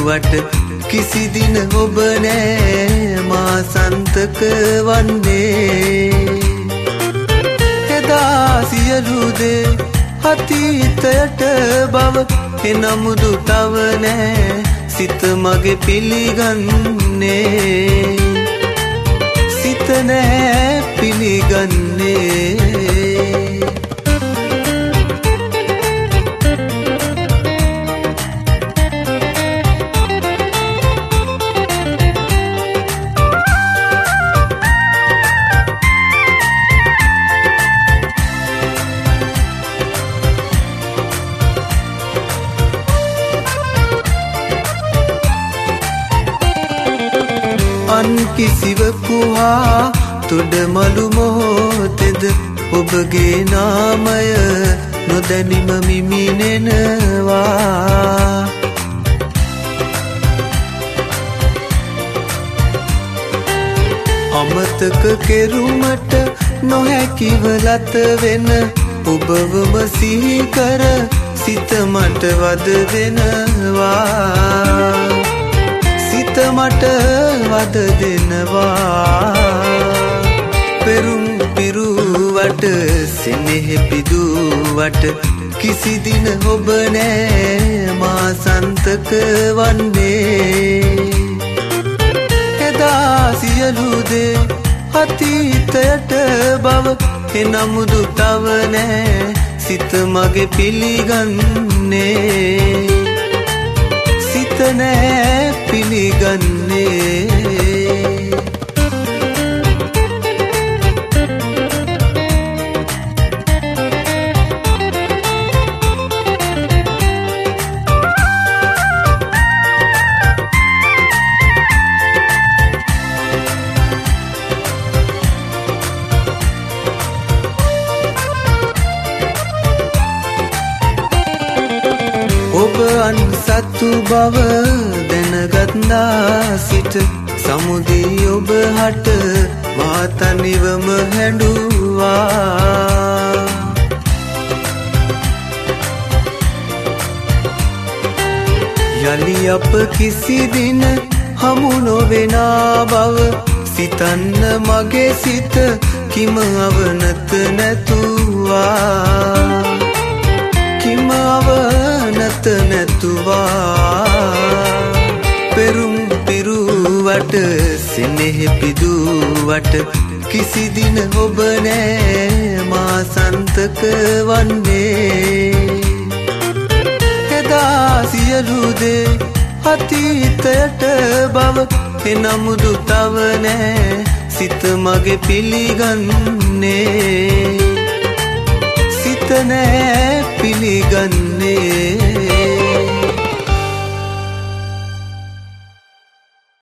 පිදුවට කිසි දින ඔබ නෑ මා සන්තක වන්නේ එදා සියලු දේ අතීතයට බව එනමුදු තව නෑ සිත මගේ පිළිගන්නේ සිත නෑ පිළිගන්නේ අන් කිසිවකු හා තුඩමලු මොහොතෙද ඔබගේ නාමය නොදැනිම මිමිනෙනවා අමතක කෙරුමට නොහැකිව ලත වෙන ඔබවම සිහි කර සිත මට වද දෙනවා සිත මට වද දෙනවා පෙරුම් පිරුවට සෙනෙහ පිදුවට කිසි දින ඔබ නෑ මා සන්තක වන්නේ එදා සියලු දේ අතීතයට බව එනමුදු තව නෑ සිත මගේ පිළිගන්නේ සිත නෑ පිළිගන්නේ ඔබ අන්සතු බව දැනගත්නා සිට සමුදී ඔබ හට මා තනිවම හැඬුවා යලි අප කිසි දින හමු නොවෙනා බව සිතන්න මගේ සිත කිම අවනත නැතුවා කිම අවනත නැතුවා පෙරුම් පිරුවට සෙනෙහ පිදුවට කිසි දින ඔබ නෑ මා සන්තක වන්නේ එදා සියලු දේ අතීතයට බව එනමුදු තව නෑ සිත මගේ පිළිගන්නේ සිත නෑ පිළිගන්නේ